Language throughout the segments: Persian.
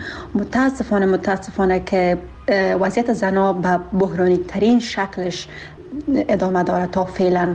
متاسفانه که وضعیت زنها به بحرانی ترین شکلش ادامه داره. تا فعلا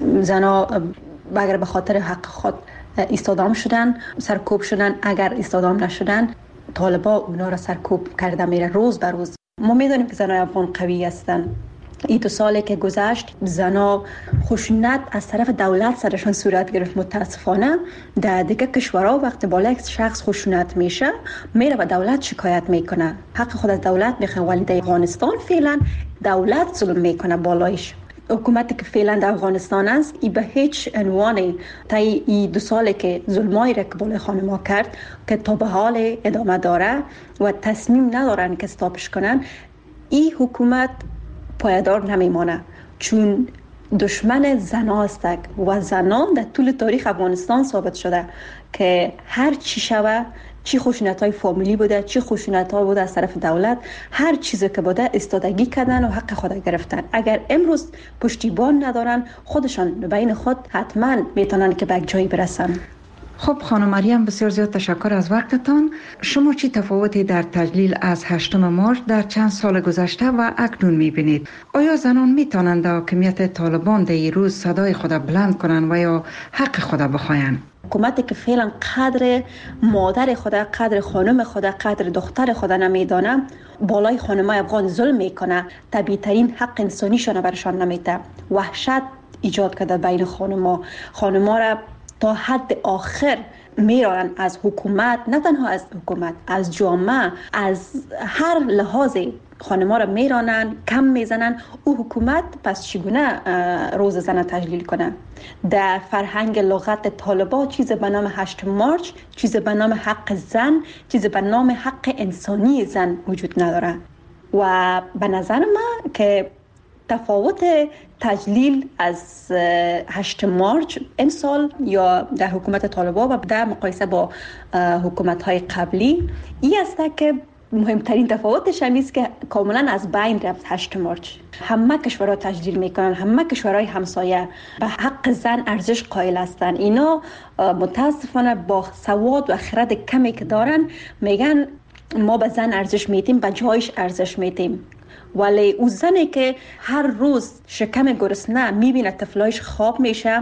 زنها اگر به خاطر حق خود ایستادام شدن، سرکوب شدن، اگر ایستادام نشدن طالبا اونا را سرکوب کرده میره روز به روز. ما میدونیم که زنای افغان قوی هستن. این 2 سالی که گذشت زنا خشونت از طرف دولت سرشان صورت گرفت. متاسفانه در دیگه کشورها وقتی بالا یک شخص خشونت میشه میره به دولت شکایت میکنه، حق خود از دولت میخواد. ولی در افغانستان فعلا دولت ظلم میکنه بالایش. حکومتی که فعلا در افغانستان است ای به هیچ عنوان تا این 2 سالی که ظلمایی را که بالای خانم‌ها کرد که تا به حال ادامه داره و تصمیم ندارن که استاپش کنن، این حکومت پایدار نمیمانه، چون دشمن زنان است و زنان در طول تاریخ افغانستان ثابت شده که هر چی شوه، چی خشونت‌های فامیلی بوده، چی خشونت‌ها بوده از طرف دولت، هر چیزی که بوده استادگی کردن و حق خود گرفتن. اگر امروز پشتیبان ندارن خودشان بین خود حتما میتونن که به یک جایی برسن. خب خانم مریم، بسیار زیاد تشکر از وقتتان. شما چی تفاوتی در تجلیل از 8 مارچ در چند سال گذشته و اکنون میبینید؟ آیا زنان میتونند در حاکمیت طالبان در این روز صدای خود بلند کنند و یا حق خود بخواین؟ حکومتی که فعلا قدر مادر خود، قدر خانم خود، قدر دختر خود نمیدانه، بالای خانمای افغان ظلم میکنه، طبیعی ترین حق انسانیشون برشان نمیده. وحشت ایجاد کرده بین خانم‌ها را تا حد آخر میرانن از حکومت، نه تنها از حکومت، از جامعه، از هر لحاظی خانم‌ها را میرانن، کم میزنن. او حکومت پس چگونه روز زن تجلیل کنه؟ در فرهنگ لغت طالبا چیز به نام 8 مارچ، چیز به نام حق زن، چیز به نام حق انسانی زن وجود نداره. و به نظر من که تفاوت تجلیل از 8 مارچ امسال یا در حکومت طالبان و در مقایسه با حکومت‌های قبلی این است که مهمترین تفاوتش است که کاملا از بین رفت 8 مارچ. همه کشورها تجلیل میکنن، همه کشورهای همسایه به حق زن ارزش قائل هستند. اینا متاسفانه با سواد و خرد کمی که دارن میگن ما به زن ارزش میدیم، به جایش ارزش میدیم. ولی او زنی که هر روز شکم گرسنه میبینه طفلایش خواب میشه،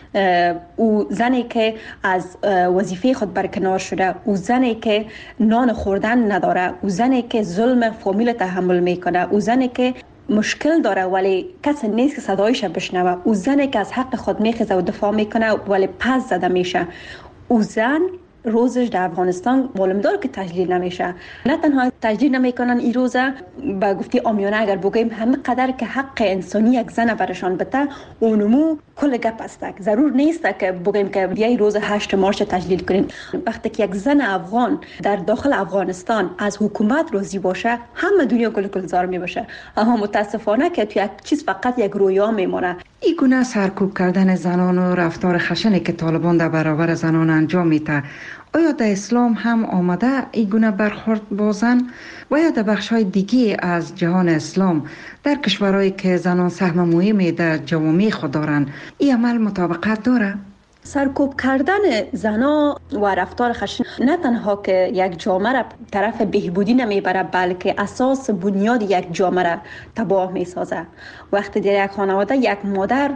او زنی که از وظیفه خود برکنار شده، او زنی که نان خوردن نداره، او زنی که ظلم فامیل تحمل میکنه، او زنی که مشکل داره ولی کسی نیست که صدایش بشنوه، او زنی که از حق خود میخیزه و دفاع میکنه ولی پس زده میشه، او زن روزش در افغانستان معلوم داره که تجلیل نمیشه. نه تنها تجلیل نمیکنن این روزه، با گفتی عامیانه اگر بگیم همه قدر که حق انسانی یک زن برشان بده اونمو کل گپ است. ضرور نیست که بگیم که بیای روز 8 مارچ تجلیل کنین. وقتی که یک زن افغان در داخل افغانستان از حکومت راضی باشه همه دنیا گلزار میباشه. اما متاسفانه که تو یک چیز فقط یک رویا میمونه. این گونه سرکوب کردن زنان و رفتار خشنی که طالبان در برابر زنان انجام میده، آیا در اسلام هم آمده این گونه برخورد با زن و یا در بخش‌های دیگه از جهان اسلام در کشورهایی که زنان سهم مهمی در جوامع خود دارند این عمل مطابقت داره؟ سرکوب کردن زنا و رفتار خشن نه تنها که یک جامعه را طرف بهبودی نمیبره بلکه اساس بنیاد یک جامعه را تباه میسازه. وقتی در یک خانواده یک مادر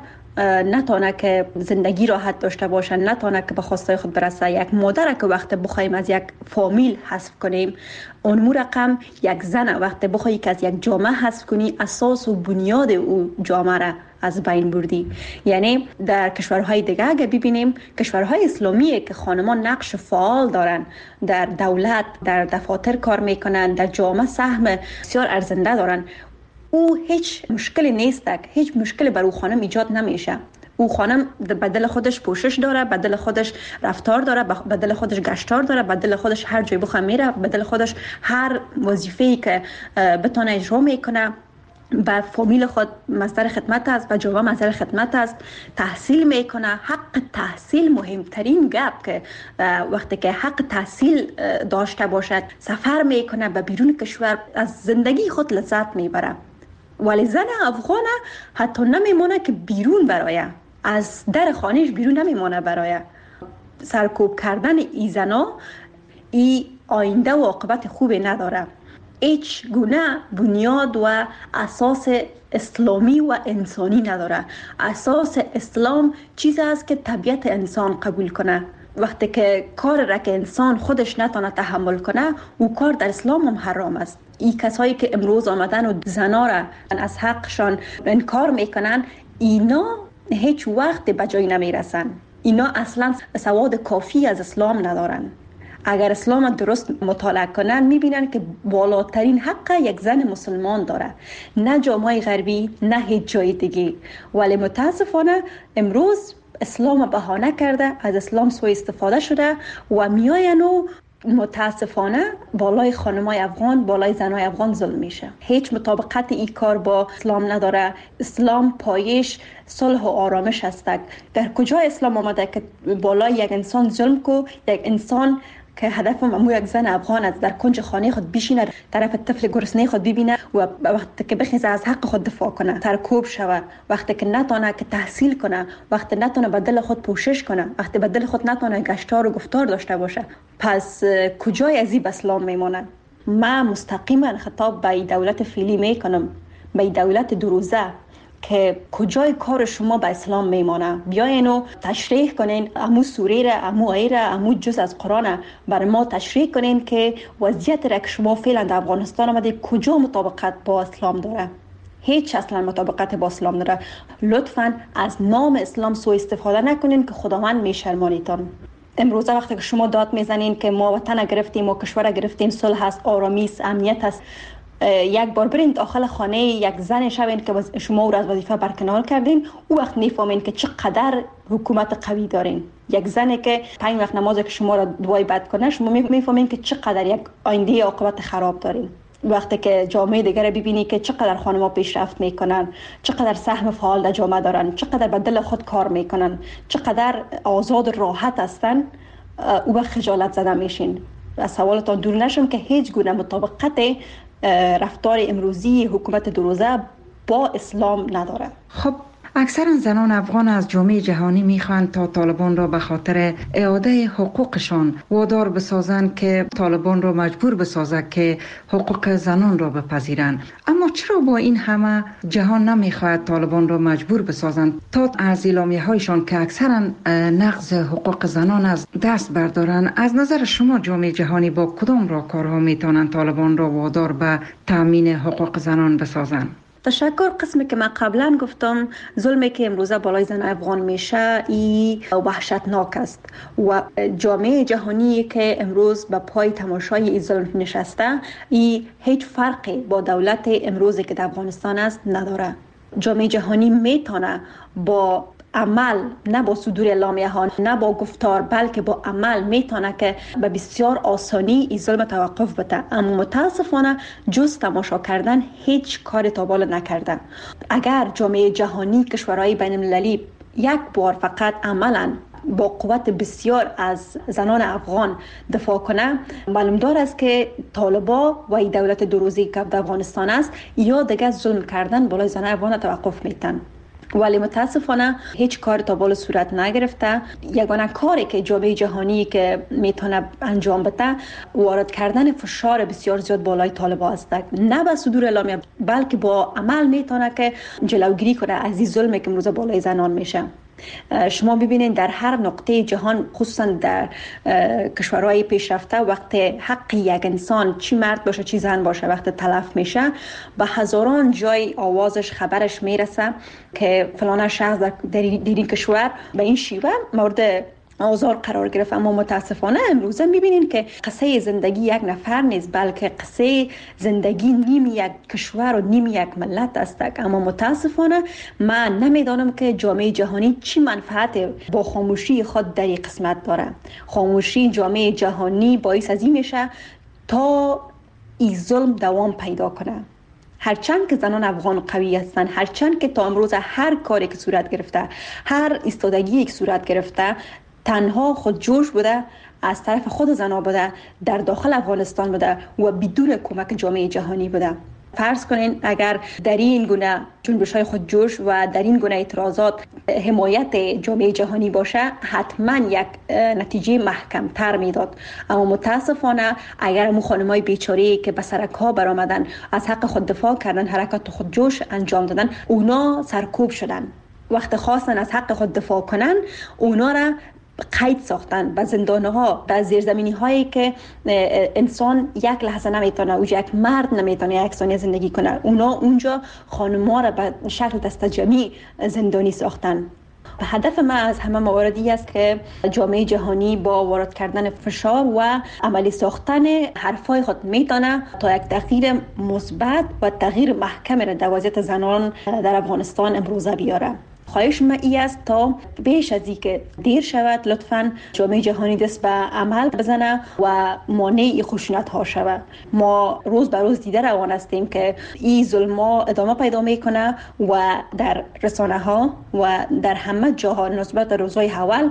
نتونه که زندگی راحت داشته باشه، نتونه که به خواستای خود برسه، یک مادر که وقت بخوایم از یک فامیل حذف کنیم، اون رقم یک زن وقت بخوایی که از یک جامعه حذف کنی اساس و بنیاد او جامعه را از بین بردی. یعنی در کشورهای دیگه اگه ببینیم کشورهای اسلامی که خانمان نقش فعال دارن، در دولت، در دفاتر کار میکنن، در جامعه سهم بسیار ارزنده دارن، او هیچ مشکلی نیست، هیچ مشکلی بر او خانم ایجاد نمیشه. او خانم بدل خودش پوشش داره، بدل خودش رفتار داره، بدل خودش گشتار داره، بدل خودش هر جای بخواد میره، بدل خودش هر وظیفه‌ای که بتونه اجرا میکنه. با فامیل خود مصدر خدمت است، با جوامع مصدر خدمت است، تحصیل میکنه. حق تحصیل مهمترین گپ که وقتی که حق تحصیل داشته باشد سفر میکنه به بیرون کشور، از زندگی خود لذت میبره. ولی زن افغان حتی نمیمونه که بیرون برایه، از در خانهش بیرون نمیمونه برایه. سرکوب کردن ای زنا ای آینده و عاقبت خوبی نداره. هیچ گونه بنیاد و اساس اسلامی و انسانی نداره. اساس اسلام چیزی است که طبیعت انسان قبول کنه. وقتی که کار را که انسان خودش نتونه تحمل کنه، او کار در اسلام هم حرام است. این کسایی که امروز آمدن و زنا را از حقشان انکار میکنن، اینا هیچ وقت به جای نمیرسن. اینا اصلا سواد کافی از اسلام ندارن. اگر اسلام درست مطالعه کنن میبینن که بالاترین حق یک زن مسلمان داره، نه جامعه غربی، نه هیچ جای دیگه. ولی متاسفانه امروز اسلام بهانه کرده، از اسلام سوء استفاده شده و میاین و متاسفانه بالای خانمای افغان، بالای زنای افغان ظلم میشه. هیچ مطابقت این کار با اسلام نداره. اسلام پایش صلح و آرامش است. در کجا اسلام آمده که بالای یک انسان ظلم کو؟ یک انسان که هدف امو یک زن افغان است در کنج خانه خود بشینه، طرف طفل گرسنه خود ببینه و وقتی که بخیزه از حق خود دفاع کنه، سرکوب شوه، وقتی که نتونه که تحصیل کنه، وقتی نتونه به دل خود پوشش کنه، وقتی به دل خود نتونه گشتار و گفتار داشته باشه، پس کجای از این اسلام میمونه؟ من مستقیما خطاب به دولت فعلی میکنم، به دولت دروزه، که کجای کار شما به اسلام میمانه؟ بیاین و تشریح کنین امو سوره را، امو آیه را، امو جز از قرآن برای ما تشریح کنین که وضعیت را که شما فعلا در افغانستان آمده کجا مطابقت با اسلام داره. هیچ اصلا مطابقت با اسلام داره. لطفاً از نام اسلام سوء استفاده نکنین که خداوند میشرمانیتان. امروزه وقتی که شما داد میزنین که ما وطن گرفتیم، ما کشور گرفتیم، صلح است، آرامی است، امنیت است، یک بار برین داخل خانه یک زن شوین که شما او را از وظیفه برکنار کردین، او وقت میفهمین که چقدر حکومت قوی دارین. یک زنی که 5 وقت نماز که شما را دعای بد کنه، شما میفهمین که چقدر یک آینده عاقبت خراب دارین. وقتی که جامعه دیگر را ببینی که چقدر خانم‌ها پیشرفت میکنن، چقدر سهم فعال در جامعه دارن، چقدر به دل خود کار میکنن، چقدر آزاد و راحت هستن، او به خجالت زده میشین. از سوالتان دور نشم که هیچ گونه مطابقت رفتار امروزی حکومت دروزه با اسلام نداره. خب اکثرا زنان افغان از جامعه جهانی میخواهند تا طالبان را به خاطر اعاده حقوقشان وادار بسازند که طالبان را مجبور بسازد که حقوق زنان را بپذیرند. اما چرا با این همه جهان نمیخواهد طالبان را مجبور بسازند تا از اعلامیه هایشان که اکثرا نقض حقوق زنان از دست بردارند؟ از نظر شما جامعه جهانی با کدام راهکارها میتوانند طالبان را وادار به تامین حقوق زنان بسازند؟ تشکر. قسمی که من قبلا گفتم، ظلمی که امروزه بالای زن افغان میشه ای وحشتناک است و جامعه جهانی که امروز به پای تماشای این ظلم نشسته، ای هیچ فرقی با دولت امروزی که در افغانستان است نداره. جامعه جهانی میتونه با عمل، نه با صدور اعلامیه ها، نه با گفتار، بلکه با عمل میتونه که به بسیار آسانی این ظلم توقف بده. اما متاسفانه جز تماشا کردن هیچ کار تابال نکرده. اگر جامعه جهانی، کشورهای بین المللی یک بار فقط عملاً با قوت بسیار از زنان افغان دفاع کنه، معلوم دار است که طالبا و این دولت دروزی که در افغانستان است یا دیگه ظلم کردن بالای زنان افغان توقف میتن. ولی متاسفانه هیچ کار تا بالا صورت نگرفته. یگانه کاری که جامعه جهانی که میتونه انجام بده وارد کردن فشار بسیار زیاد بالای طالبان است، نه به صدور اعلامیه بلکه با عمل میتونه که جلوگیری کنه از این ظلمی که امروز بالای زنان میشه. شما ببینید در هر نقطه جهان، خصوصا در کشورهای پیشرفته، وقتی حق یک انسان، چی مرد باشه چی زن باشه، وقتی تلف میشه، به هزاران جای آوازش، خبرش میرسه که فلان شخص در این کشور به این شیوه مورد آزار قرار گرفت. اما متاسفانه امروزه میبینین که قصه زندگی یک نفر نیست، بلکه قصه زندگی نیم یک کشور و نیم یک ملت است. اما متاسفانه من نمیدانم که جامعه جهانی چی منفعت با خاموشی خود در این قسمت داره. خاموشی جامعه جهانی باعث از این میشه تا این ظلم دوام پیدا کنه. هرچند که زنان افغان قوی هستند، هرچند که تا امروز هر کاری که صورت گرفته، هر ایستادگی که صورت گرفته، تنها خود جوش بوده، از طرف خود زنان بوده، در داخل افغانستان بوده و بدون کمک جامعه جهانی بوده. فرض کنین اگر در این گونه جنبش‌های خودجوش و در این گونه اعتراضات حمایت جامعه جهانی باشه، حتما یک نتیجه محکم‌تر میداد. اما متاسفانه اگر اون خانمای بیچاره‌ای که به سرک‌ها برآمدن، از حق خود دفاع کردن، حرکت خودجوش انجام دادن، اونا سرکوب شدن. وقت خواستن از حق خود دفاع کنن، اونا را قید ساختن به زندان‌ها، به زیرزمینی‌هایی که انسان یک لحظه نمیتونه، اونجا یک مرد نمیتونه یک ثانیه زندگی کنه. اونا اونجا خانم‌ها را به شکل دستجمعی زندانی ساختن. و هدف ما از همه مواردی است که جامعه جهانی با وارد کردن فشار و عملی ساختن حرفای خود میتونه تا یک تغییر مثبت و تغییر محکم در وضعیت زنان در افغانستان امروزه بیاره. خواهش من ای است تا بیش از این که دیر شود لطفاً جامعه جهانی دست به عمل بزنه و مانع خشونت ها شود. ما روز به روز دیده روان هستیم که این ظلم‌ها ادامه پیدا میکنه و در رسانه ها و در همه جاها نسبت به روزهای اول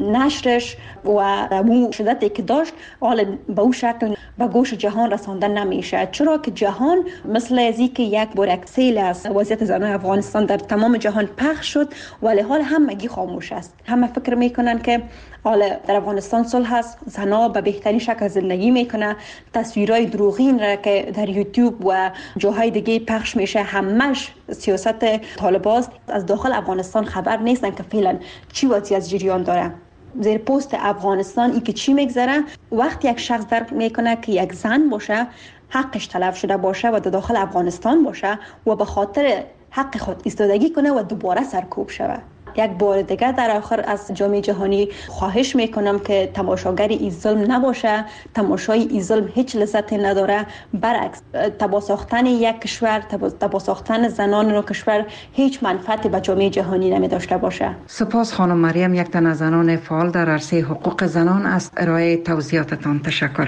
نشرش و اون شدتی که داشت حالا به اون شکل به گوش جهان رسانده نمیشه، چرا که جهان مثل ازی که یک بار یک سیل از وضعیت زنان افغانستان در تمام جهان پخش شد ولی حال همگی خاموش است. همه فکر میکنن که حالا در افغانستان صلح هست، زنها به بهترین شکل زندگی میکنه. تصویرهای دروغین را که در یوتیوب و جاهای دیگه پخش میشه همش سیاست طالباست. از داخل افغانستان خبر نیستن که فعلا چی وضعیت جریان داره. زیر پست افغانستان ای که چی میگذره، وقتی یک شخص درک میکنه که یک زن باشه، حقش تلف شده باشه و در داخل افغانستان باشه و به خاطر حق خود ایستادگی کنه و دوباره سرکوب شود. یک بار دیگه در آخر از جامعه جهانی خواهش میکنم که تماشاگر این ظلم نباشه. تماشای این ظلم هیچ لذتی نداره، برعکس تباه ساختن یک کشور، تباه ساختن زنان کشور هیچ منفعتی به جامعه جهانی نمی داشته باشه. سپاس خانم مریم، یک تن از زنان فعال در عرصه حقوق زنان، از ارائه توضیحاتتان تشکر.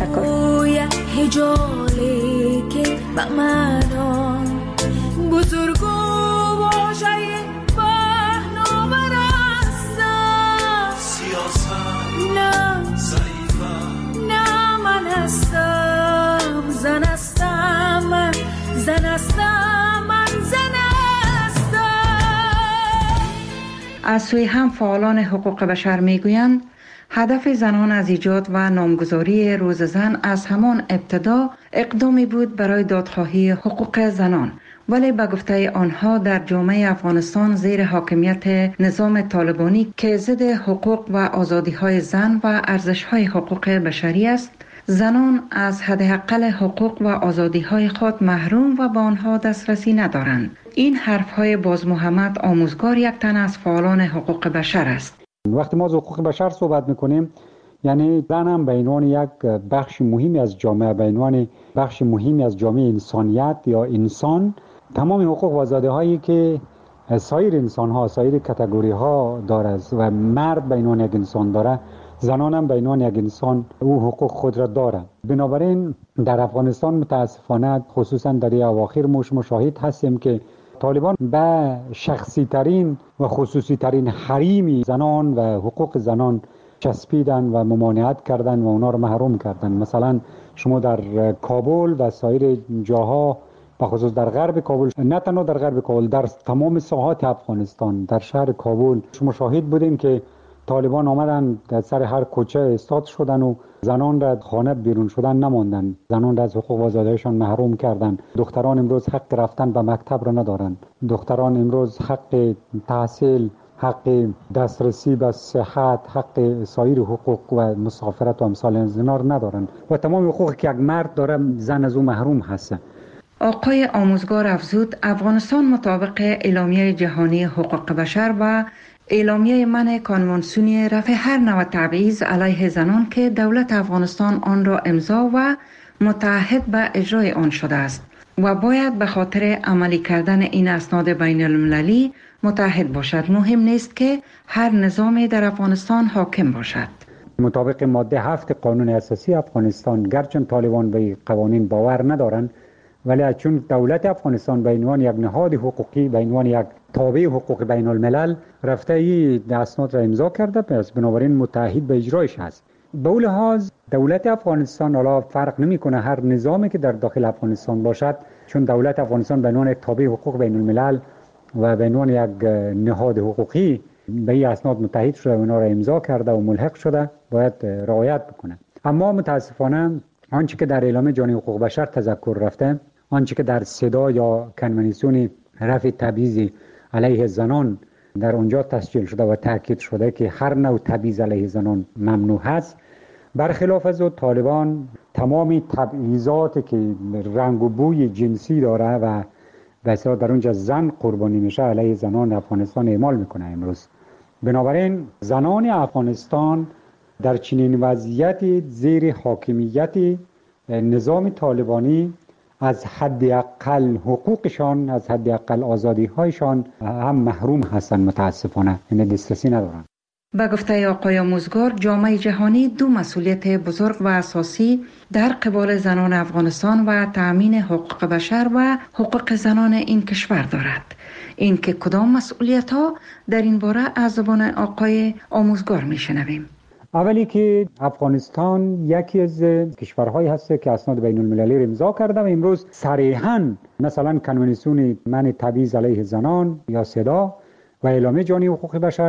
از سوی هم فعالان حقوق بشر میگویند هدف زنان از ایجاد و نامگذاری روز زن از همان ابتدا اقدامی بود برای دادخواهی حقوق زنان، ولی به گفته آنها در جامعه افغانستان زیر حاکمیت نظام طالبانی که ضد حقوق و آزادی‌های زن و ارزش‌های حقوق بشری است، زنان از حداقل حقوق و آزادی‌های خود محروم و به آنها دسترسی ندارند. این حرف‌های باز محمد آموزگار، یک تن از فعالان حقوق بشر است. وقتی ما از حقوق بشر صحبت می‌کنیم، یعنی زن هم به عنوان یک بخش مهمی از جامعه، به عنوان بخش مهمی از جامعه انسانیت یا انسان، تمام حقوق و آزادی‌هایی که سایر انسان‌ها، سایر کاتگوری‌ها داره و مرد به عنوان یک انسان داره، زنان هم به عنوان یک انسان او حقوق خود را داره. بنابراین در افغانستان متاسفانه خصوصا در اواخر مشاهد هستیم که طالبان به شخصی ترین و خصوصی ترین حریم زنان و حقوق زنان چسبیدن و ممانعت کردن و اونا رو محروم کردن. مثلا شما در کابل و سایر جاها، به خصوص در غرب کابل، نه تنها در غرب کابل، در تمام ساحات افغانستان، در شهر کابل شما شاهد بودین که طالبان آمدن در سر هر کوچه ایستاد شدن و زنان را خانه بیرون شدن نماندن، زنان را از حقوق و آزادی‌هایشان محروم کردن. دختران امروز حق رفتن به مکتب را ندارن. دختران امروز حق تحصیل، حق دسترسی به صحت، حق سایر حقوق و مسافرت و امثال از اینا را ندارن و تمام حقوقی که یک مرد داره زن از او محروم هست. آقای آموزگار افزود افغانستان مطابق اعلامیه جهانی حقوق بشر و اعلامیه منع کنوانسیونی رفع هر نوع تبعیض علیه زنان که دولت افغانستان آن را امضا و متعهد به اجرای آن شده است و باید به خاطر عملی کردن این اسناد بین المللی متعهد باشد. مهم نیست که هر نظامی در افغانستان حاکم باشد. مطابق ماده 7 قانون اساسی افغانستان، گرچه طالبان به قوانین باور ندارند، ولی چون دولت افغانستان به عنوان یک نهاد حقوقی، به عنوان یک تابع حقوق بین الملل رفته این اسناد را امضا کرده، پس بنابراین متعهد به اجرایش هست. به لحاظ دولت افغانستان حالا فرق نمیکنه هر نظامی که در داخل افغانستان باشد، چون دولت افغانستان به عنوان یک تابع حقوق بین الملل و به عنوان یک نهاد حقوقی به این اسناد متحد شده و اونا را امضا کرده و ملحق شده، باید رعایت بکنه. اما متاسفانه آنچه که در اعلامیه جهانی حقوق بشر تذکر رفته، آنچه که در صدا یا کنونسیون رفع تبعیض علیه زنان در اونجا تسجیل شده و تاکید شده که هر نوع تبعیض علیه زنان ممنوع است، برخلاف از طالبان تمام تبعیضاتی که رنگ و بوی جنسی داره و به اصطلاح در اونجا زن قربانی میشه علیه زنان افغانستان اعمال میکنه امروز. بنابراین زنان افغانستان در چنین وضعیت زیر حاکمیت نظام طالبانی از حداقل حقوقشان، از حداقل آزادی‌هایشان هم محروم هستند. متاسفانه این دسترسی ندارند. به گفته آقای آموزگار، جامعه جهانی دو مسئولیت بزرگ و اساسی در قبال زنان افغانستان و تأمین حقوق بشر و حقوق زنان این کشور دارد. این که کدام مسئولیت ها در این باره از زبان آقای آموزگار میشنویم. اولی که افغانستان یکی از کشورهایی هست که اسناد بین المللی را امضا کرده و امروز صریحاً مثلا کنونسیون منع تبعیض علیه زنان یا صدا و اعلامیه جهانی حقوق بشر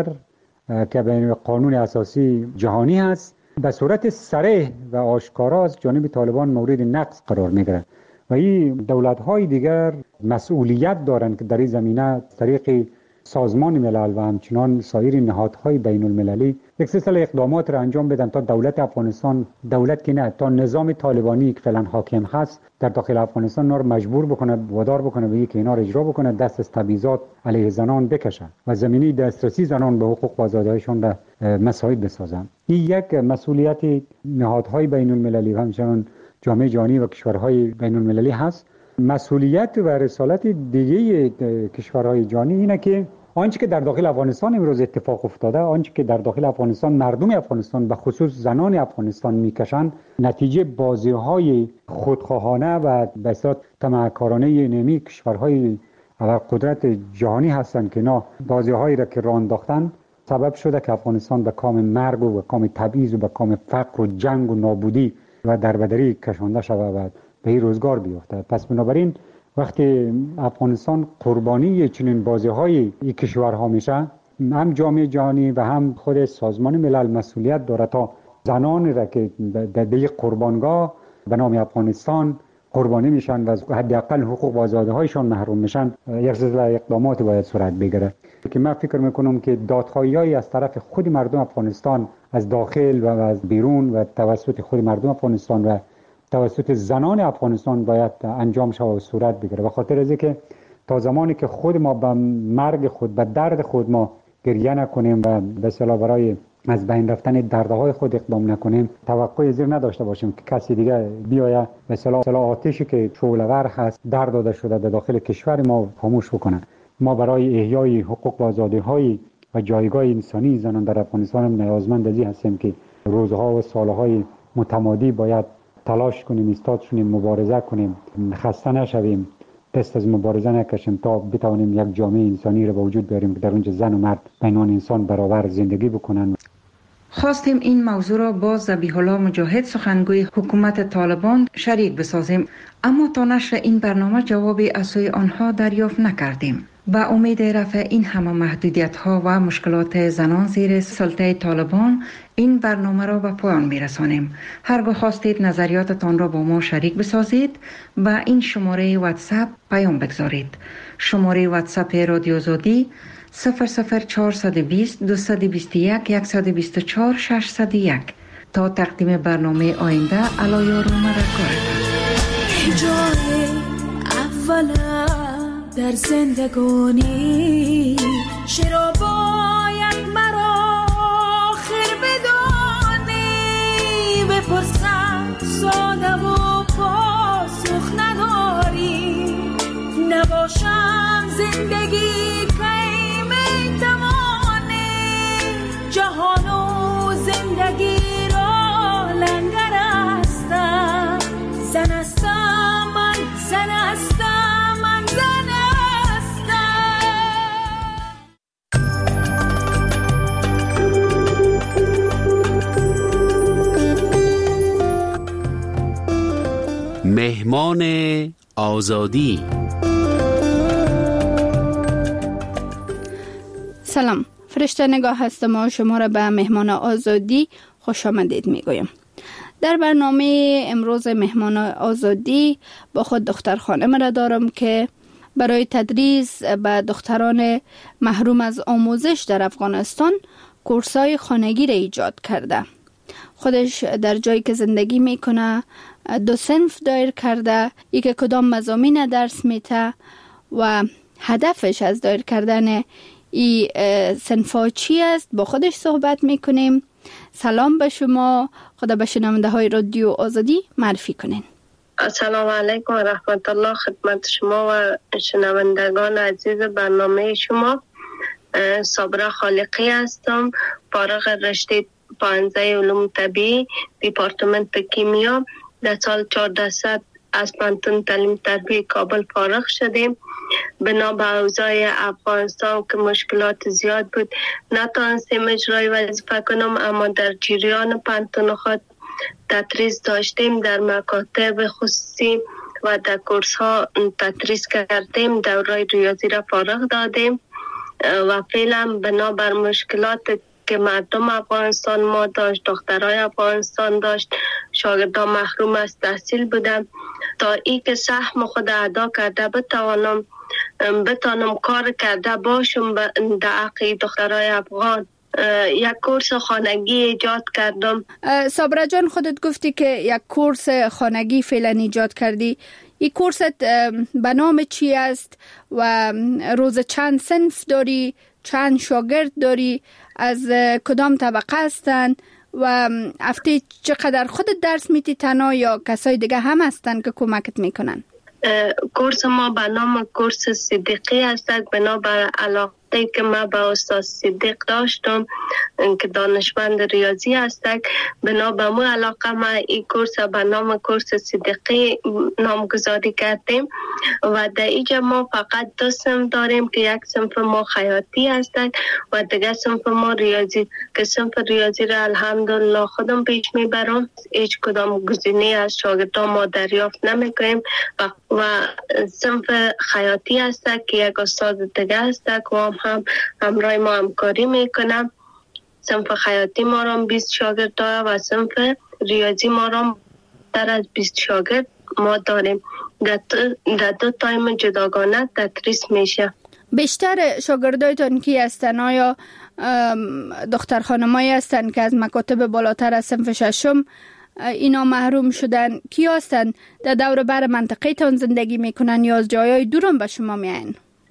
که به قانون اساسی جهانی هست به صورت صریح و آشکارا از جانب طالبان مورد نقض قرار میگیره و این دولت‌های دیگر مسئولیت دارند که در این زمینه طریق سازمان ملل و همچنان سایر نهادهای بین المللی یک سلسله اقدامات را انجام بدن تا دولت افغانستان، دولت که نه، تا نظام طالبانی که فعلا حاکم هست در داخل افغانستان را مجبور بکنه، وادار بکنه به اینکه اینا را اجرا بکنه، دست از تبعیضات علیه زنان بکشه و زمینه دسترسی زنان به حقوق و آزادی‌هایشان را مساعد بسازن. این یک مسئولیت نهادهای بین المللی و همچنان جامعه جهانی و کشورهای بین المللی هست. مسئولیت و رسالت دیگه کشورهای جهانی اینه که آنچه که در داخل افغانستان امروز اتفاق افتاده، آنچه که در داخل افغانستان مردم افغانستان به خصوص زنان افغانستان میکشند، نتیجه بازی‌های خودخواهانه و به اصطلاح طمع‌کارانه نمی کشورهای قدرت جهانی هستند که اینا بازی‌هایی را که راه انداختن سبب شده که افغانستان به کام مرگ و به کام تبعیض و به کام فقر و جنگ و نابودی و دربدری کشانده شود و به این روزگار بیفته. پس بنابراین وقتی افغانستان قربانی چنین بازی‌های این کشورها میشه، هم جامعه جهانی و هم خود سازمان ملل مسئولیت داره تا زنان را که به قربانگاه به نام افغانستان قربانی میشن و از حداقل حقوق و آزادی‌هایشان محروم میشن، یک سلسله اقدامات باید صورت بگیره که من فکر میکنم که دادخواهی‌هایی از طرف خود مردم افغانستان از داخل و از بیرون و توسط خود مردم افغانستان و توسط زنان افغانستان باید انجام شود و صورت بگیره. به خاطر از اینکه تا زمانی که خود ما به مرگ خود، به درد خود ما گریه نکنیم و به اصطلاح برای از بین رفتن دردهای خود اقدام نکنیم، توقع زیر نداشته باشیم که کسی دیگه بیاید به اصطلاح آتشی که شعله‌ور هست در داده شده به داخل کشور ما خاموش بکنه. ما برای احیای حقوق و آزادی‌های و جایگاه انسانی زنان در افغانستان هم نیازمند از این هستیم که روزها و سالهای متمادی باید تلاش کنیم، ایستاد شونیم، مبارزه کنیم، خسته نشویم، دست از مبارزه نکشیم تا بتوانیم یک جامعه انسانی را به وجود بیاریم که در اونجا زن و مرد بین انسان برابر زندگی بکنن. خواستیم این موضوع را با ذبیح الله مجاهد، سخنگوی حکومت طالبان، شریک بسازیم، اما تا نشر این برنامه جوابی از سوی آنها دریافت نکردیم. با امید رفع این همه محدودیت‌ها و مشکلات زنان زیر سلطه طالبان این برنامه را به پایان می‌رسانیم. هرگاه خواستید نظریاتتان را با ما شریک بسازید و این شماره واتساپ پیام بگذارید. شماره واتساپ رادیو آزادی 00420 221 124 601. تا تقدیم برنامه آینده علایار مددکارتان. جای اولم در زندگانی چرا باید مرا آخر بدانی؟ بپرسم ساده و پاسخ نداری. نباشم زندگی کی میتوانی؟ جهان و زندگی را لنگر هستم. زن هستم من، زن هستم من، زن مهمان آزادی. سلام، فرشته نگاه هستم و شما را به مهمان آزادی خوش آمدید میگویم. در برنامه امروز مهمان آزادی با خود دختر خانم را دارم که برای تدریس به دختران محروم از آموزش در افغانستان کورسای خانگی را ایجاد کرده. خودش در جایی که زندگی میکنه 2 صنف دایر کرده، یکی کدام مضامین درس میته و هدفش از دایر کردن این صنفا چی است. با خودش صحبت میکنیم. سلام به شما، خدا به شنونده های رادیو آزادی معرفی کنین. السلام علیکم و رحمت الله خدمت شما و شنوندگان عزیز برنامه شما. صابره خالقی هستم، فارغ رشته 15 علوم طبیعی دیپارتمنت کیمیا. در سال 1400 از پانتون تعلیم تربیه کابل فارغ شدیم. بنا به اوضاع افغانستان که مشکلات زیاد بود نتوانستیم اجرای وظیفه کنم، اما در جریان پانتون خود تدریس داشتیم، در مکاتب خصوصی و در کورس ها تدریس کردیم. دوره ریاضی را فارغ دادیم و فعلا بنا بر مشکلات که مردم افغانستان ما داشت، دخترای افغانستان داشت، شاگردان محروم از تحصیل بودن، تا ای که سهم خود ادا کرده بتانم کار کرده باشم در حق دخترای افغان. یک کورس خانگی ایجاد کردم. صابره جان، خودت گفتی که یک کورس خانگی فعلا ایجاد کردی. این کورست به نام چی است و روز چند صنف داری، چند شاگرد داری، از کدام طبقه هستن و هفته چقدر خودت درس میتی تنها یا کسای دیگه هم هستن که کمکت میکنن؟ کورس ما به نام کورس صدیقی است، بنا بر علاقه که ما با استاد صدیق داشتم که دانشمند ریاضی هستند. بنا به مو علاقه ما این کورس به نام کورس صدیقی نامگذاری کردیم و در اینجا ما فقط 2 صنف داریم که یک صنف ما خیاطی هستند و دیگه صنف ما ریاضی که صنف ریاضی را الحمدلله خودم پیش میبرم. هیچ کدام گزینه از شاگردان ما دریافت نمیکنیم و صنف خیاطی هستند که یک استاد دیگه هستند که هم همراه ما همکاری میکنم. صنف خیاطی ما را 20 شاگرد داره و صنف ریاضی ما را در از 20 شاگرد ما داریم. در 2 تایم جداگانه تدریس میشه. بیشتر شاگردایتان کی هستن؟ آیا دختر خانمایی هستن که از مکاتب بالاتر از صنف 6 اینا محروم شدن؟ کی هستن؟ در دور بر منطقه تان زندگی میکنن یا از جایای دورم به شما میاین؟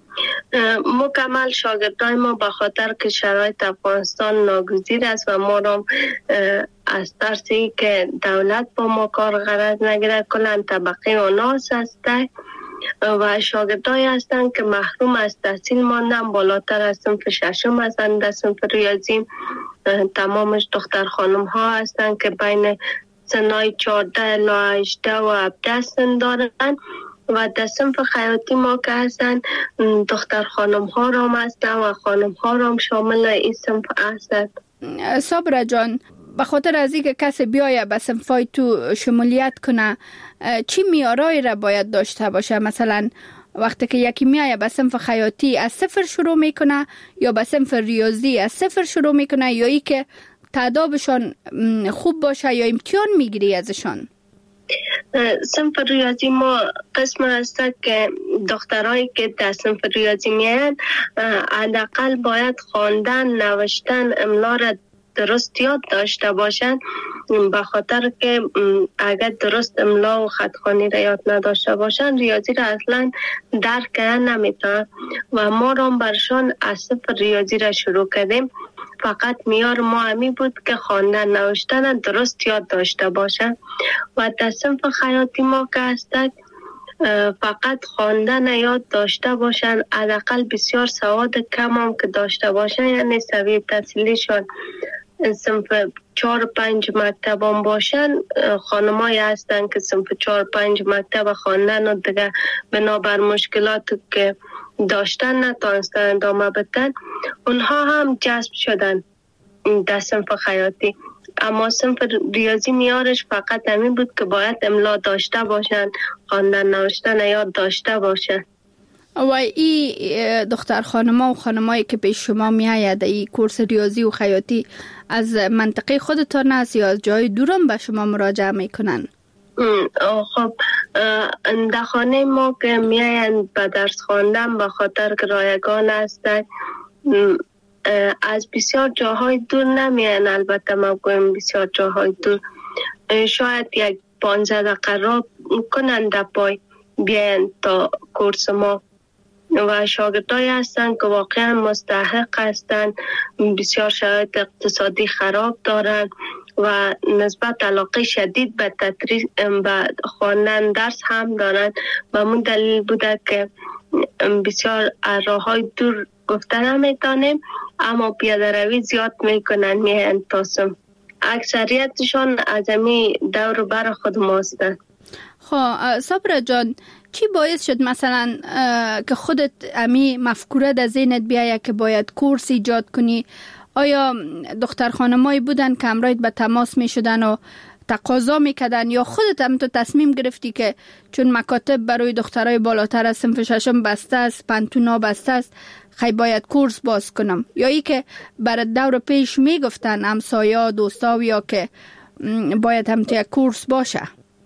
مکمل شاگردای ما به خاطر که شرایط افغانستان ناگزیر است و ما را از ترسی که دولت با ما کار غرض نگیره کلن طبقه آناس هسته و شاگردای هستند که محروم از تحصیل ماندن، بالاتر از صنف 6 هستند. در صنف ریاضی تمامش دختر خانم ها هستند که بین سنای 14 الی 18 و 17 سن دارند و در صنف خیاطی ما که هستن دختر خانم ها را هستن و خانم ها را شامل این صنف هستند. صابره جان، به خاطر از اینکه کسی بیایه به صنفای تو شمولیت کنه چی معیارایی را باید داشته باشه؟ مثلا وقتی که یکی میایه به صنف خیاطی از 0 شروع میکنه یا به صنف ریاضی از 0 شروع میکنه یا ای که تادابشان خوب باشه یا امتحان میگیری ازشان؟ صنف ریاضی ما قسم هست که دخترایی که در صنف ریاضی میاین حداقل باید خواندن، نوشتن، املا را درست یاد داشته باشن، به خاطر که اگر درست املا و خطخوانی را یاد نداشته باشن ریاضی را اصلا درک کردن نمیتونن و ما را برشان از صفر ریاضی را شروع کردیم. فقط معیار ما همی بود که خواندن نوشتن درست یاد داشته باشن و در صنف خیاطی ما که هستند فقط خواندن یاد داشته باشن، حداقل بسیار سواد کم هم که داشته باشن، یعنی سویه تحصیلیشان صنف 4-5 مکتب هم باشن. خانمایی هستن که صنف 4-5 مکتب خواندن و دیگه بنابر مشکلات که داشتن نتونستن ادامه بدن، اونها هم جذب شدن در صنف خیاطی. اما صنف ریاضی میارش فقط همین بود که باید املا داشته باشن، خواندن نوشتن یاد داشته باشن. و این دختر خانما و خانمایی که پیش شما می آید این کورس ریاضی و خیاطی از منطقه خودتان است یا از جای دورم به شما مراجعه میکنن؟ خب در خانه ما که می آیند به درس خواندن به خاطر که رایگان هستند از بسیار جاهای دور نمی آیند. البته ما گویم بسیار جاهای دور، شاید یک 15 دقیقه راه کنند در پای بیاین تا کورس ما و شاگردایی هستند که واقعا مستحق هستند، بسیار شرایط اقتصادی خراب دارند و نسبت علاقه شدید به تدریس به خواندن درس هم دارند و من دلیل بوده که بسیار راههای دور گفته نمیتونیم اما پیاده روی زیاد میکنن میهن تاسم. اکثریتشان از امی دور بر خود ماستند. خب صبر جان، چی باعث شد مثلا که خودت امی مفکوره در ذهنت بیاید که باید کورس ایجاد کنی؟ آیا دختر خانمایی بودن که همراهت به تماس می شدن و تقاضا می کردن یا خودت هم تو تصمیم گرفتی که چون مکاتب برای دخترای بالاتر از صنف ششم بسته است، پنتونا بسته است، خیلی باید کورس باز کنم؟ یا ای که برای دور پیش می گفتن همسایا دوستا یا که باید هم تو یک کورس باشه؟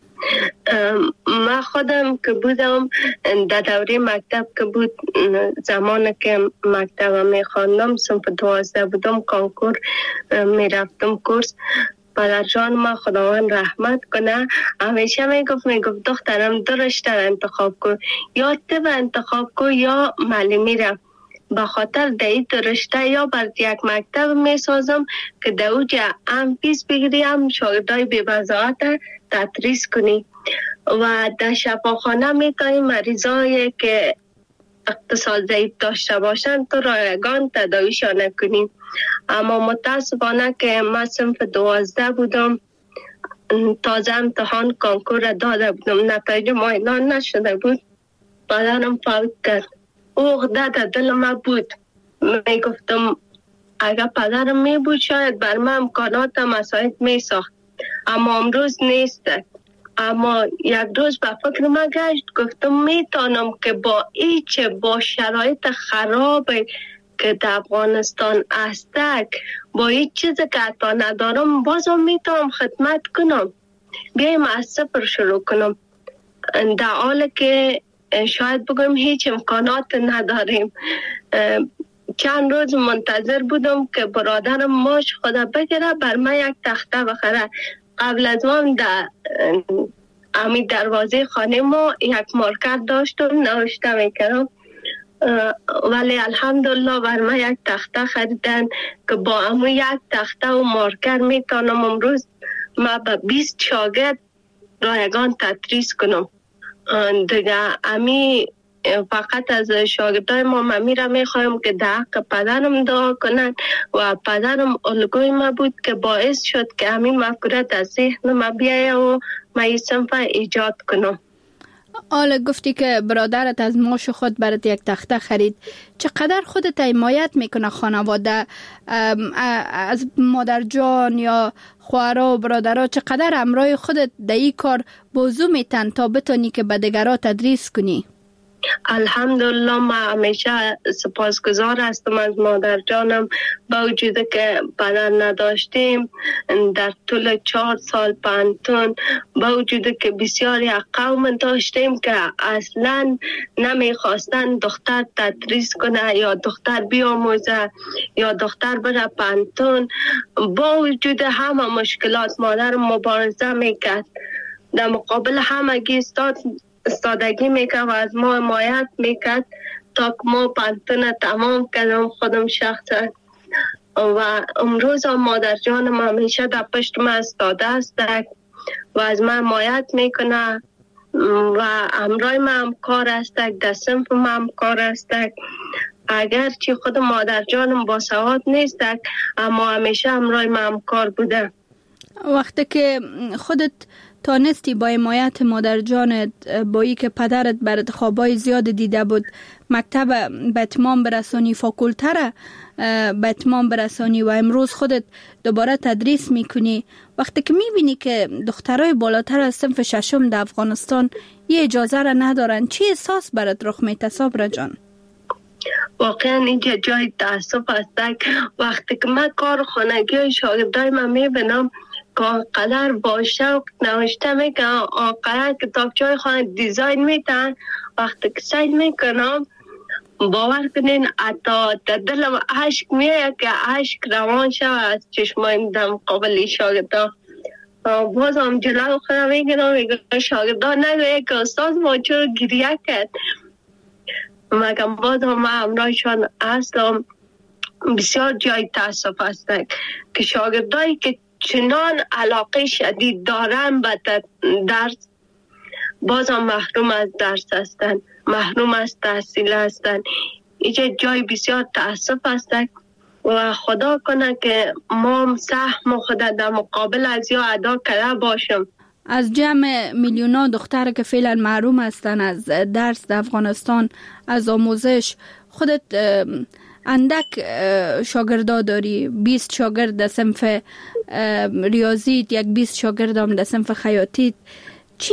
ما خودم که بودم در دوره مکتب که بود، زمان که مکتب می خواندم صنف 12 بودم، کانکور می رفتم کورس. پدر جان ما خداوند رحمت کنه همیشه می گفت دخترم دو رشته انتخاب کن، یا طب انتخاب کن یا معلمی را، به خاطر دایی دو رشته یا بر یک مکتب می سازم که دوجه هم فیس بگیری هم شاگردای بی بضاعت تدریس کنی و در شفاخانه میتونی مریضایی که اقتصاد ضعیف داشته باشن تو رایگان تداویشان کنی. اما متاسفانه که من صنف 12 بودم، تازه امتحان کانکور داده بودم، نتایج ما اعلان نشده بود، پدرم فوت کرد. عقده در دل من بود، میگفتم اگر پدرم می بود شاید بر من امکانات مساعد می ساخت، اما امروز نیست. اما یک روز به فکر من گشت، گفتم میتونم که با شرایط خراب که در افغانستان هستک، با هیچ چیز که حتی ندارم بازم میتونم خدمت کنم، بیایم از صفر شروع کنم، در حالی که شاید بگم هیچ امکانات نداریم. چند روز منتظر بودم که برادرم ماش خدا بگیره بر من یک تخته بخره. قبل از من در امی دروازه خانه ما یک مارکر داشتم نوشته میکردم، ولی الحمدلله بر من یک تخته خریدن که با امی یک تخته و مارکر میتونم امروز ما به 20 شاگرد رایگان تدریس کنم. دیگه امی فقط از شاگردای ما را میخوایم که در حق پدرم دعا کنن و پدرم الگوی ما بود که باعث شد که همین مفکوره در ذهن ما بیایه و ما این صنف ایجاد کنم. حالا گفتی که برادرت از معاش خود برات یک تخته خرید، چقدر خودت حمایت میکنه خانواده از مادر جان یا خواهرها و برادرها، چقدر همراه خودت در این کار بازو میتن تا بتونی که به دیگرها تدریس کنی؟ الحمدلله ما همیشه سپاسگزار هستم از مادر جانم، با وجود که پدر نداشتیم در طول 4 سال پانتون، با وجود که بسیاری قوم داشتیم که اصلا نمیخواستن دختر تدریس کنه یا دختر بیاموزه یا دختر بره پانتون، با وجود همه مشکلات مادر مبارزه میکرد، در مقابل همگی استادگی میکرد و از ما حمایت میکرد تا که ما پانتون تمام کردم خودم شخصا. و امروز مادر جانم همیشه در پشت من استاده است و از من حمایت میکنه و همراه من همکار است، در صنف من همکار است. اگرچه خود مادر جانم با سواد نیست اما همیشه همراه من همکار بوده. وقتی که خودت تانستی با حمایت مادر جانت، با ای که پدرت برات خوابای زیاد دیده بود، مکتب به اتمام برسانی، فاکولته را به اتمام برسانی و امروز خودت دوباره تدریس میکنی، وقتی که میبینی که دخترای بالاتر از صنف ششم در افغانستان یه اجازه را ندارن، چی احساس برات رخ میده صبرا جان؟ واقعا اینجا جای تاسف است. وقتی که من کار خانگی شاگردای من میبینم که قدر با شوق نوشته میکنن، آقای کتابچه خانه دیزاین میتن، وقتی که سید میکنم باور کنین حتی در دلم عشق میاد که عشق روان شد از چشمان در مقابل شاگردان. باز هم جلو خودم میگم شاگردان نگوید که استاد ما چرا گریه کرد، مگم باز هم امرایشان هستم. بسیار جای تاسف است که شاگردایی که چنان علاقه شدید دارن به درس باز هم محروم از درس هستند، محروم از تحصیل هستند. اینجا جای بسیار تاسف است و خدا کنه که ما سهم خود در مقابل از یا ادا کرده باشم. از جمع میلیونا دختر که فعلا محروم هستن از درس در افغانستان، از آموزش، خودت اندک شاگردا داری، 20 شاگرد در صنف ریاضیت، یک 20 شاگرد هم در صنف خیاطیت. چی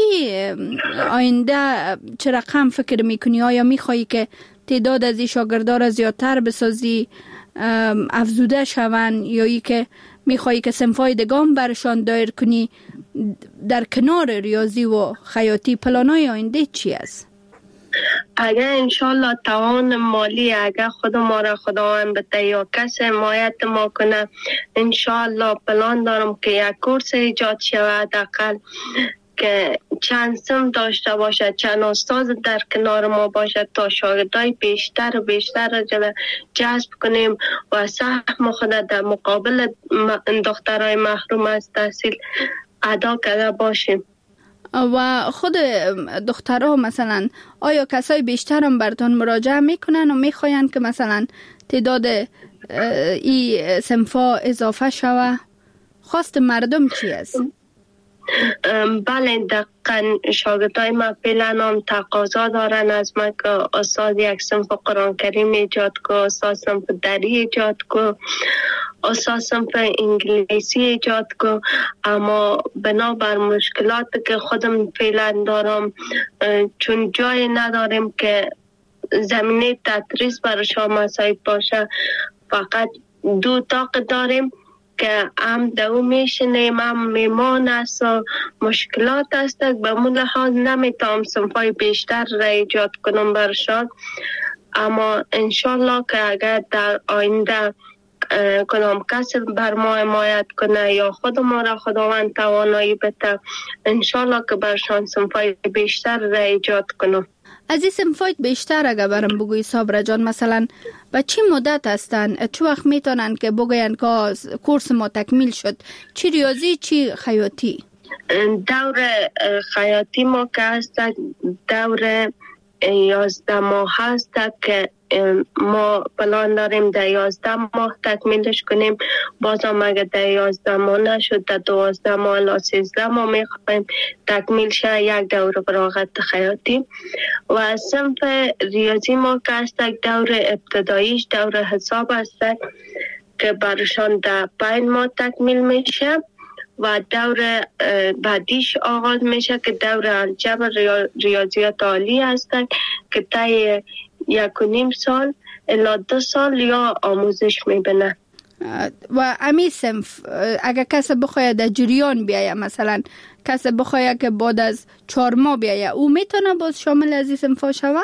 آینده چه رقم فکر میکنی؟ آیا میخوایی که تعداد از این شاگردا را زیادتر بسازی، افزوده شون، یا ای که میخوایی که صنفای دگام برشان دایر کنی در کنار ریاضی و خیاطی؟ پلانای آینده چی است؟ اگر انشالله توان مالی اگر خود ما را خداوند بده یا کس حمایت ما کنه، انشالله پلان دارم که یک کورس ایجاد شود، حداقل که چند صنف داشته باشد، چند استاد در کنار ما باشد تا شاگردای بیشتر و بیشتر جذب کنیم و سهم خود در مقابل دخترای محروم از تحصیل ادا کرده باشیم. و خود دخترها مثلا آیا کسای بیشتر هم براتون مراجعه میکنن و میخواین که مثلا تعداد ای صنفا اضافه شوه؟ خواست مردم چی است؟ بله دقیقا شاگردای ما فعلا هم تقاضا دارن از من که استاد یک صنف قرآن کریم ایجاد که، استاد صنف دری ایجاد که، استاد صنف انگلیسی ایجاد که، اما بنابر مشکلات که خودم فعلا دارم، چون جای نداریم که زمینه تدریس برای مساعد باشه، فقط 2 اتاق داریم که هم دو میشنیم هم میمان است و مشکلات است. به مون لحاظ نمیتونم صنفای بیشتر را ایجاد کنم برشان، اما انشالله که اگر در آینده کنم کسی بر ما حمایت کنه یا خود ما را خداوند توانایی بده، انشالله که برشان صنفای بیشتر را ایجاد کنم. از این صنفایت بیشتر اگر برم بگوی صابره جان، مثلا به چی مدت هستن؟ چه وقت میتونن که بگوین که کورس ما تکمیل شد؟ چی ریاضی چی خیاطی؟ دور خیاطی ما که هست دور 11 ماه هست که ما پلان داریم در 11 ماه تکمیلش کنیم. بازم اگر در 11 ماه نشد در 12 ماه الی 13 ماه میخوایم تکمیل شه یک دوره فراغت خیاطی. و صنف ریاضی ما که هست دور ابتداییش دور حساب هست که برشان در 5 ماه تکمیل میشه و دور بعدیش آغاز میشه که دور الجبر ریاضیات عالی هست که تا 1.5 سال الی 2 سال یا آموزش میبینه. و امی صنف اگر کسی بخواه در جریان بیایه، مثلا کسی بخواه که بعد از 4 ماه بیایه، او میتونه باز شامل از این صنفا شود؟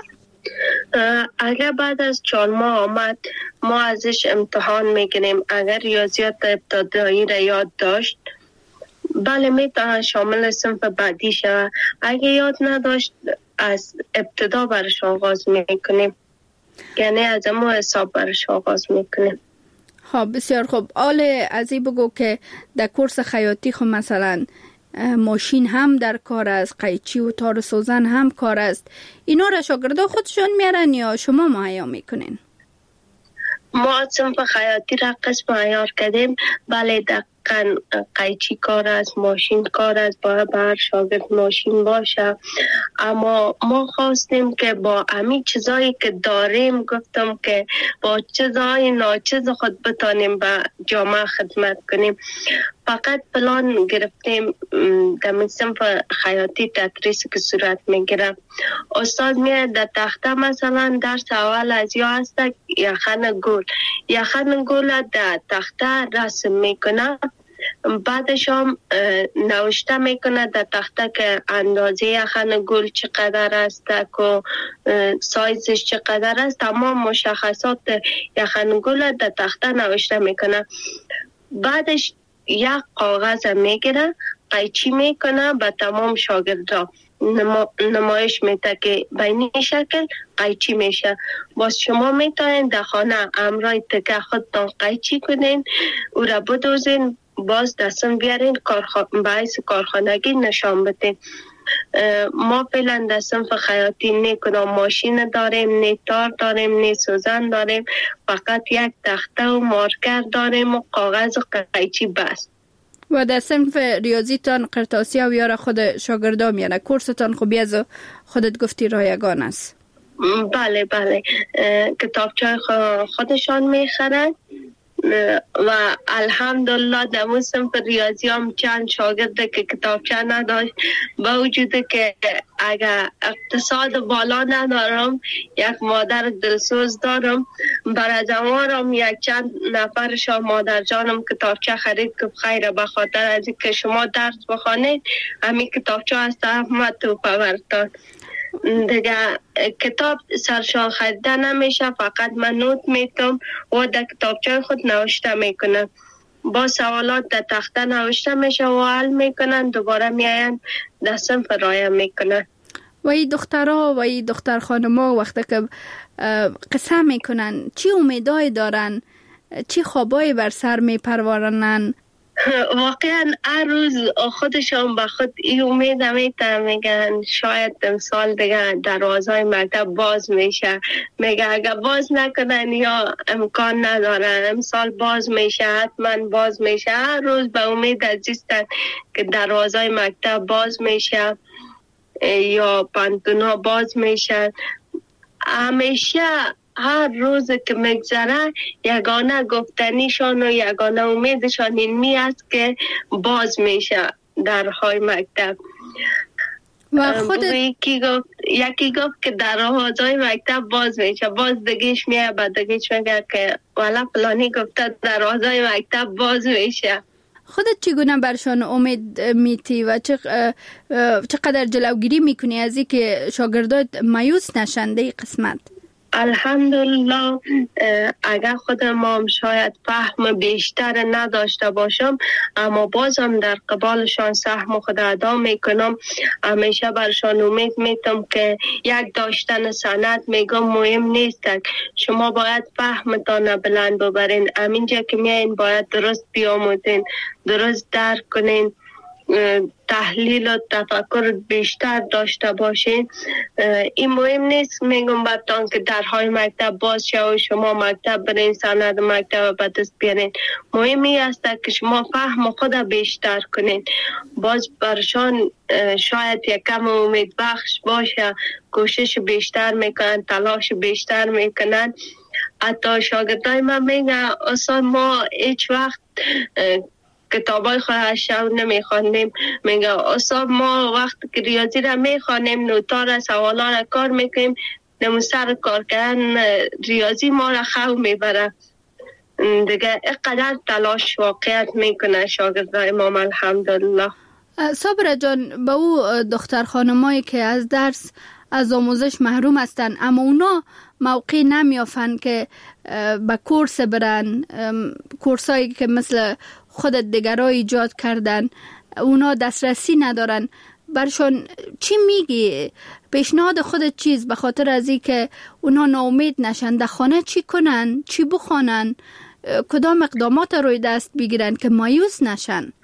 اگر بعد از 4 ماه آمد ما ازش امتحان میگیریم. اگر ریاضیات ابتدایی را یاد داشت بله میتونه شامل صنف بعدی شود. اگر یاد نداشت از ابتدا برش آغاز میکنیم، یعنی از امو حساب برش آغاز میکنیم. خب بسیار خوب. آله از این بگو که در کورس خیاطی خب مثلا ماشین هم در کار است، قیچی و تار سوزن هم کار است، اینا را شاگردا خودشون میارن یا شما مهیا میکنین؟ ما صنف خیاطی را قسم عیار کردیم. بله حقا قیچی کار است، ماشین کار است، باید بر شاگرد ماشین باشه. اما ما خواستیم که با همین چیزایی که داریم، گفتم که با چیزای ناچیز خود بتانیم به جامعه خدمت کنیم. فقط پلان گرفتیم در صنف خیاطی تدریس که صورت میگیره. استاد میاد در تخته مثلا درس اول از یا هست یخن گل در تخته رسم میکنه، بعدش هم نوشته میکنه در تخته که اندازه یخن گل چقدر است و سایزش چقدر است. تمام مشخصات یخن گل در تخته نوشته میکنه. بعدش یک کاغذ میگیره، قیچی میکنه، به تمام شاگردا نمایش میده که بینی شکل قیچی میشه. باز شما میتونین در خانه امرای تکه خودتان قیچی کنین، او را بدوزین، باز دستم بیارین باعث کارخانگی نشان بدین. ما فعلا در صنف خیاطی نه کدام ماشین داریم، نه تار داریم، نه سوزن داریم، فقط یک تخته و مارکر داریم و کاغذ و قیچی بس. و در صنف ریاضیتان قرطاسی و یار خود شاگردا میانه، کورستان خوبی از خودت گفتی رایگان است؟ بله کتابچه خودشان میخرن و الحمدلله در صنف ریاضی هم چند شاگرده که کتابچه نداشت، با وجود که اگر اقتصاد بالا ندارم، یک مادر دلسوز دارم، برای زمانم یک چند نفرشان مادر جانم کتابچه خرید که خیره به خاطر از که شما درس بخوانید همین کتابچه هست احمد تو پورتان دیگه. کتاب سرشان خریده نمیشه، فقط من نوت میتم و در کتابچه خود نوشته میکنم. با سوالات در تخته نوشته میشه و حل میکنن، دوباره میاین در صنف رایه میکنن. و این دخترها و این دختر خانما وقتی که قصه میکنن چی امیدای دارن، چی خوابای بر سر میپرورنن؟ واقعا هر روز خودشان به خود این امید میتن، میگن شاید امسال دیگه دروازهای مکتب باز میشه، میگه اگر باز نکنن یا امکان ندارن امسال باز میشه، حتما باز میشه. هر روز به امید عزیزتن که دروازهای مکتب باز میشه یا پانتونا باز میشه. همیشه هر روز که میگذره یگانه گفتنیشان و یگانه امیدشان این است که باز میشه درهای مکتب. و خود یکی گفت که دروازهای مکتب باز میشه، باز دگیش میه، بعد دگیش میگه که والا فلانی گفته دروازهای مکتب باز میشه. خودت چگونه برشان امید میتی و چقدر جلوگیری میکنی از این که شاگردات مایوس نشن در قسمت؟ الحمدلله اگر خود ما شاید فهم بیشتر نداشته باشم، اما بازم در قبالشان سهم خود ادا میکنم. همیشه برشان امید میتم که یک داشتن سند میگم مهم نیست، شما باید فهمتان بلند ببرین، همینجا که میاین باید درست بیاموزین، درست درک کنین، تحلیل و تفکر بیشتر داشته باشین. این مهم نیست میگم برتان که درهای مکتب باز شه و شما مکتب برین سند مکتب به دست بیارین. مهمی است که شما فهم خود بیشتر کنین. باز برشان شاید یکم امید بخش باشه، کوشش بیشتر میکنن، تلاش بیشتر میکنن. حتی شاگردای من میگن استاد ما هیچ وقت کتابای خود شو نمیخوانیم، میگه استاد ما وقت که ریاضی را میخوانیم نوتا را سوالا را کار میکنیم، نموسر کار کردن ریاضی ما را خو میبره. دیگه اقدر تلاش واقعیت میکنه شاگردای ما الحمدلله. صابره جان، با او دختر خانمایی که از درس از آموزش محروم هستن اما اونا موقع نمیافن که به کورس برن، کورسایی که مثل خودت دیگرای ایجاد کردن، اونا دسترسی ندارن، برشون چی میگی؟ پیشنهاد خودت چیز به خاطر از این که اونا ناامید نشن؟ در خانه چی کنن؟ چی بخونن؟ کدام اقدامات روی دست بگیرن که مایوس نشن؟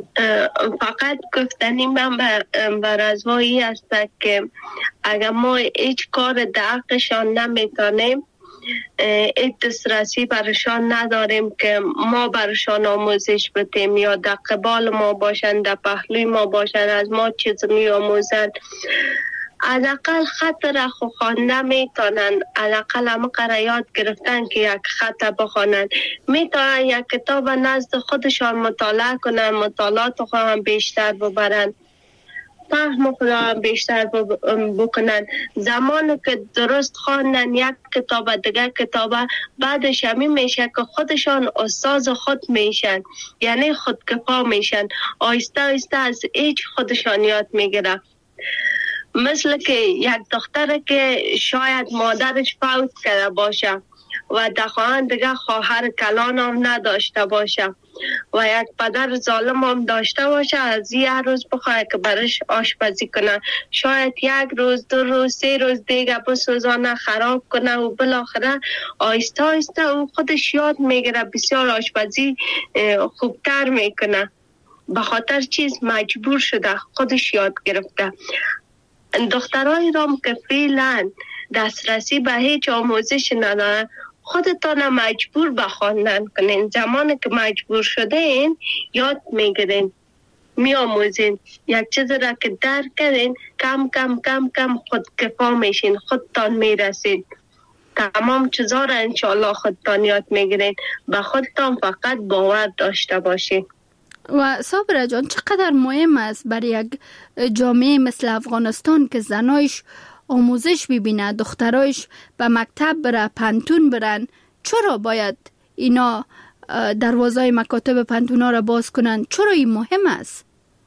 فقط گفتنی من بر ازوایی است که اگر ما هیچ کار دقیقشان نمیتانیم دسترسی برشان نداریم که ما برشان آموزش بدیم یا در قبال ما باشند، در پهلوی ما باشند، از ما چیز می آموزند. از اقل خط را خوانده میتونند، از اقل همه قرار یاد گرفتن که یک خط بخوانند، میتونند یک کتاب نزد خودشان مطالعه کنند، مطالعات خود هم بیشتر ببرند، فهم خود هم بیشتر بکنند. زمان که درست خواندن یک کتاب دیگر کتاب، بعدش همین میشه که خودشان استاد خود میشن، یعنی خودکفا میشن، آیسته آیسته از ایچ خودشان یاد میگیرن. مثل که یک دختر که شاید مادرش فوت کرده باشه و در خانه دیگه خواهر کلان هم نداشته باشه و یک پدر ظالم هم داشته باشه، از یه روز بخواه که برش آشپزی کنه، شاید یک روز، 2 روز، 3 روز دیگه بسوزانه، خراب کنه و بالاخره آیسته آیسته او خودش یاد میگیره، بسیار آشپزی خوبتر میکنه. به خاطر چیز مجبور شده، خودش یاد گرفته. دخترای رام که فعلا دسترسی به هیچ آموزش ندارن، خودتان مجبور به خواندن کنین. زمانی که مجبور شده این یاد میگیرین، میآموزین. یک چیز را که درک کردین، کم کم کم کم خودکفا میشین، خودتان میرسید. تمام چیزا را انشاءالله خودتان یاد میگیرین. به خودتان فقط باور داشته باشین. و صابره جان، چقدر مهم است برای یک جامعه مثل افغانستان که زنایش آموزش ببینه، دخترایش به مکتب بره، پانتون برن؟ چرا باید اینا دروازه مکاتب پانتونا را باز کنن؟ چرا این مهم است؟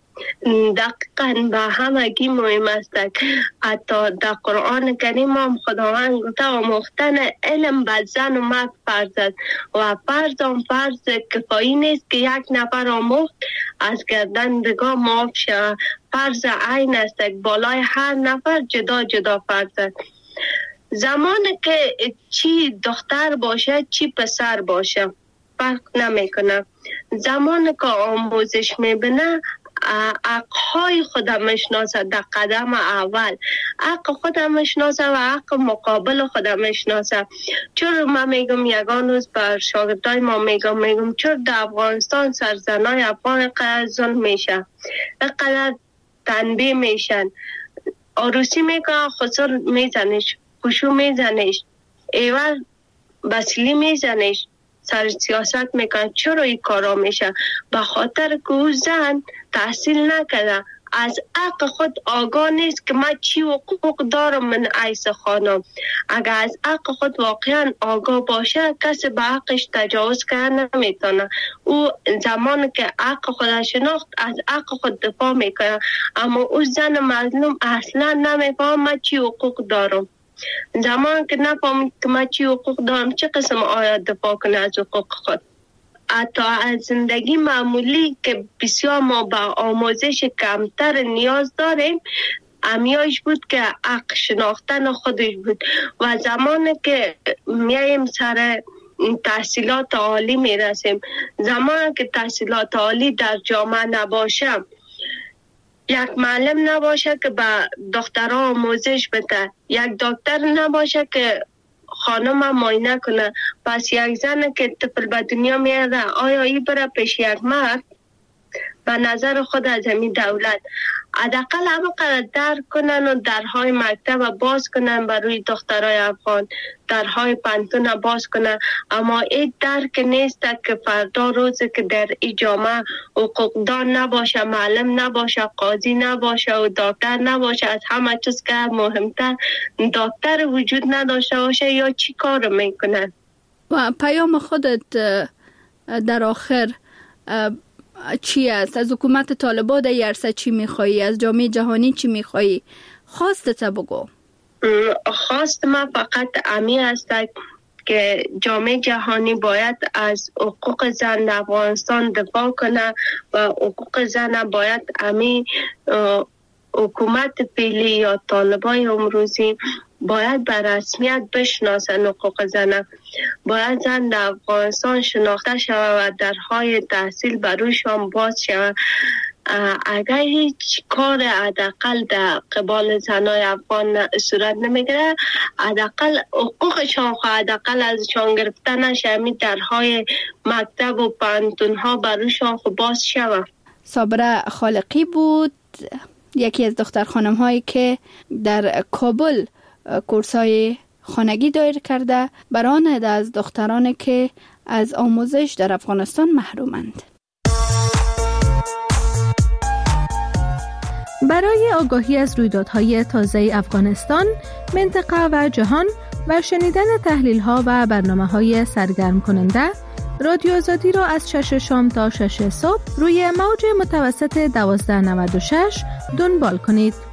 دقیقاً به همگی مهم است. حتی در قرآن کریم هم خداوند گفته آموختن علم به زن و مرد فرض است و فرض کفایی نیست که یک نفر آموخت از گردن دیگه معاف شود. فرض عین است، بالای هر نفر جدا جدا فرض است. زمانی که چی دختر باشه چی پسر باشه فرق نمیکنه. زمانی که آموزش میبینه حقهای خودم میشناسه، در قدم اول حق خودم میشناسه و حق مقابل خودم میشناسه. چرا من میگم یگان روز بر شاگردای ما میگم چرا در افغانستان سرزنای افغان قدر ظلم میشه، قدر تنبیه میشن، عروسی میکنه خسر میزنش، خوشو میزنش، ایوار بسیلی میزنش، سر سیاست میکنه. چرا این کارا میشه؟ به خاطر که او زن تحصیل نکرده، از حق خود آگاه نیست که من چی حقوق دارم من عیس خانم. اگر از حق خود واقعا آگاه باشه کسی به حقش تجاوز کرده نمیتونه. او زمانی که حق خود شناخت از حق خود دفاع میکنه، اما او زن مظلوم اصلا نمیفهم من چی حقوق دارم. زمان که نفهمید که من چی حقوق دارم چه قسم آیات دفاع کنه از حقوق خود. حتی از زندگی معمولی که بسیار ما با آموزش کمتر نیاز داریم، امیایش بود که حق شناختن خودش بود. و زمانی که میایم سر تحصیلات عالی میرسیم، زمانی که تحصیلات عالی در جامعه نباشه، یک معلم نباشه که به دخترها آموزش بده، یک دکتر نباشه که خانم معاینه کنه، پس یک زن که طفل به دنیا میاره آیا ای بره پیش یک مرد؟ به نظر خود از همین دولت حداقل همه قدر درک کنن و درهای مکتب باز کنن برای دخترای افغان، درهای پانتون باز کنن. اما این درک نیست که فردا روزی که در این جامعه حقوقدان نباشه، معلم نباشه، قاضی نباشه و دکتر نباشه، از همه چیز که مهمتر دکتر وجود نداشته باشه، یا چی کار میکنن؟ و پیام خودت در آخر چی است؟ از حکومت طالبان در عرصه چی میخوایی؟ از جامعه جهانی چی میخوایی؟ خواستت بگو. خواست من فقط امی است که جامعه جهانی باید از حقوق زن در افغانستان دفاع کنه و حقوق زن باید امی حکومت فعلی یا طالبان امروزی باید به رسمیت بشناسن حقوق زن. باید زن در افغانستان شناخته شود و درهای تحصیل برویشان باز شود. اگر هیچ کار حداقل در قبال زنای افغان صورت نمیگیره، حداقل حقوقشان حداقل ازشان گرفته نشه، همین درهای مکتب و پانتونها برایشان باز شود. صابره خالقی بود، یکی از دختر خانم هایی که در کابل کورسای خانگی دایر کرده، برآمده از دخترانی که از آموزش در افغانستان محرومند. برای آگاهی از رویدادهای تازه افغانستان، منطقه و جهان و شنیدن تحلیل‌ها و برنامه‌های سرگرم کننده، رادیو آزادی را از 6 شام تا 6 صبح روی موج متوسط 1296 دنبال کنید.